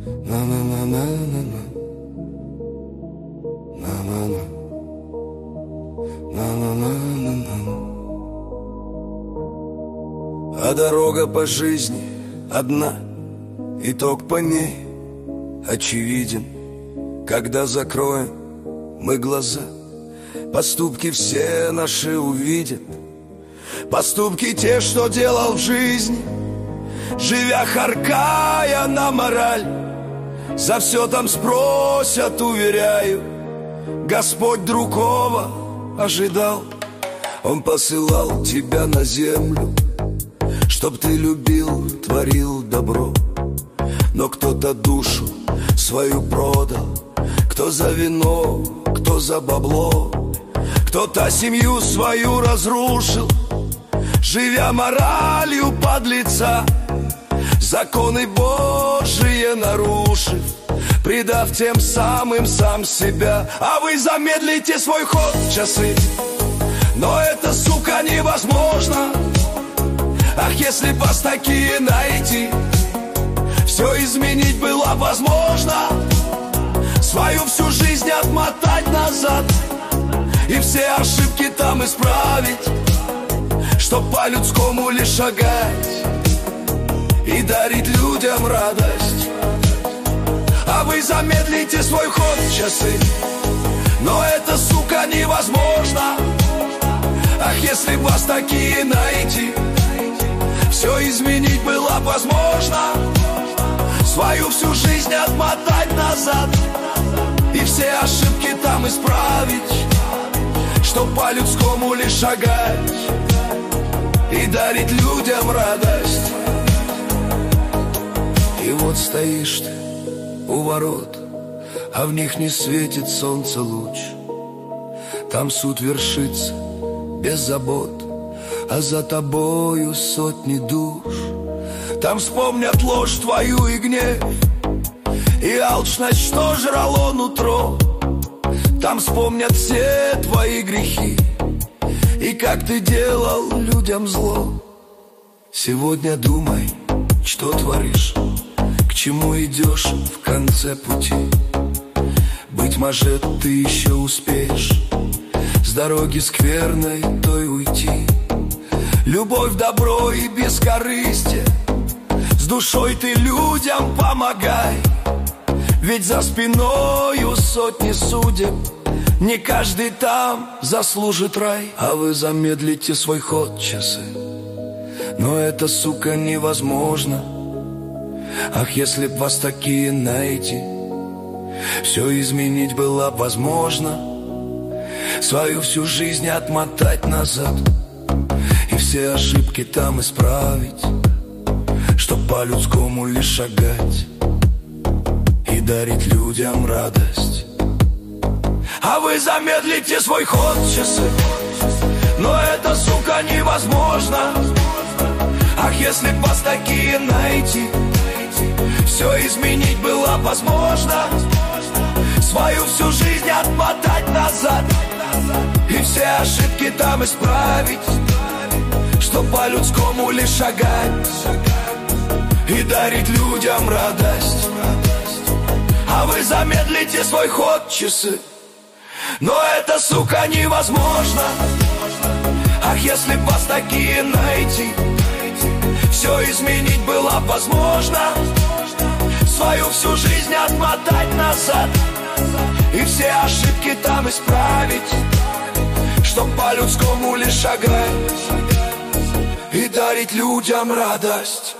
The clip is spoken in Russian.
На-на-на-на-на-на. На-на-на. На-на-на-на-на. А дорога по жизни одна, итог по ней очевиден. Когда закроем мы глаза, поступки все наши увидят. Поступки те, что делал в жизни, живя харкая на мораль. За все там спросят, уверяю, Господь другого ожидал. Он посылал тебя на землю, чтоб ты любил, творил добро. Но кто-то душу свою продал, кто за вино, кто за бабло. Кто-то семью свою разрушил, живя моралью подлеца, законы Божие нарушив, предав тем самым сам себя. А вы замедлите свой ход, часы, но это, сука, невозможно. Ах, если б вас такие найти, все изменить было возможно. Свою всю жизнь отмотать назад и все ошибки там исправить, чтоб по-людскому лишь шагать и дарить людям радость. А вы замедлите свой ход, часы, но это, сука, невозможно. Ах, если б вас такие найти, все изменить было возможно. Свою всю жизнь отмотать назад и все ошибки там исправить, чтоб по-людскому лишь шагать и дарить людям радость. И вот стоишь ты у ворот, а в них не светит солнце луч. Там суд вершится без забот, а за тобою сотни душ. Там вспомнят ложь твою и гнев, и алчность, что жрало нутро. Там вспомнят все твои грехи, и как ты делал людям зло. Сегодня думай, что творишь, к чему идешь в конце пути. Быть может, ты еще успеешь с дороги скверной той уйти. Любовь, добро и бескорыстие, с душой ты людям помогай. Ведь за спиною сотни судеб, не каждый там заслужит рай. А вы замедлите свой ход, часы, но это, сука, невозможно. Ах, если б вас такие найти, все изменить было возможно. Свою всю жизнь отмотать назад и все ошибки там исправить, чтоб по-людскому лишь шагать и дарить людям радость. А вы замедлите свой ход, часы, но это, сука, невозможно. Ах, если б вас такие найти, все изменить было возможно. Свою всю жизнь отмотать назад и все ошибки там исправить, чтоб по-людскому лишь шагать и дарить людям радость. А вы замедлите свой ход, часы, но это, сука, невозможно. Ах, если б вас такие найти, все изменить было возможно. Свою всю жизнь отмотать назад и все ошибки там исправить, чтоб по-людскому лишь шагать и дарить людям радость.